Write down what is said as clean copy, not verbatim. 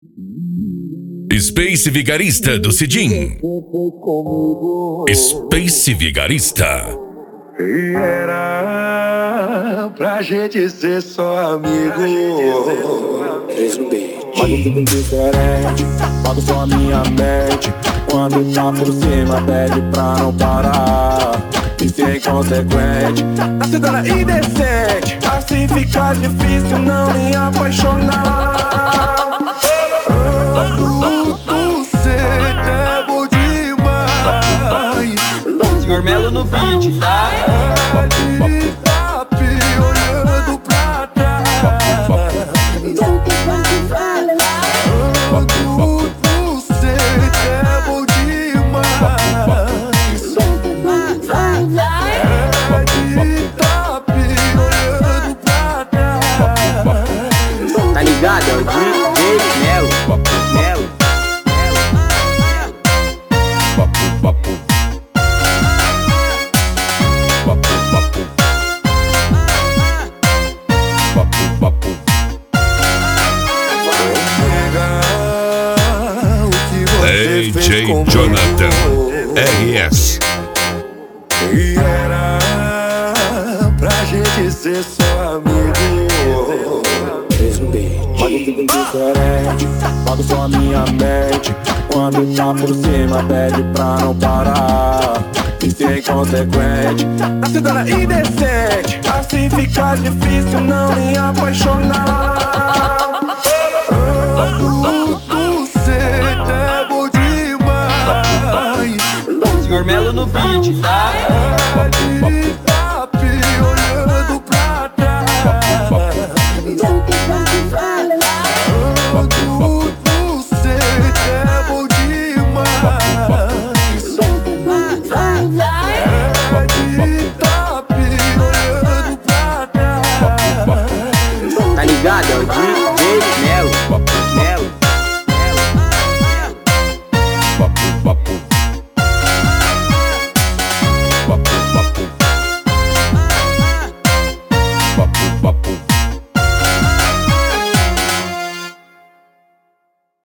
Space Vigarista do Cidinho. Space Vigarista. E era pra gente ser só amigo. Mas eu fico indiferente, pago só a minha mente. Quando tá por cima pede pra não parar. E ser inconsequente, tá sendo indecente. Assim fica difícil não me apaixonar. Você é bom demais. Senhor Melo no beat, tá? Olhando pra trás. Você é bom demais. Olhando pra trás. Tá ligado? É o DJ Melo. Melo. DJ Jonathan RS. E era pra gente ser só amigo. Mas eu fico indiferente, pago só a minha mente. Quando tá por cima pede pra não parar. E ser inconsequente, tá sendo indecente. Assim fica difícil não me apaixonar. Você é bom demais. Senhor Melo no beat, tá?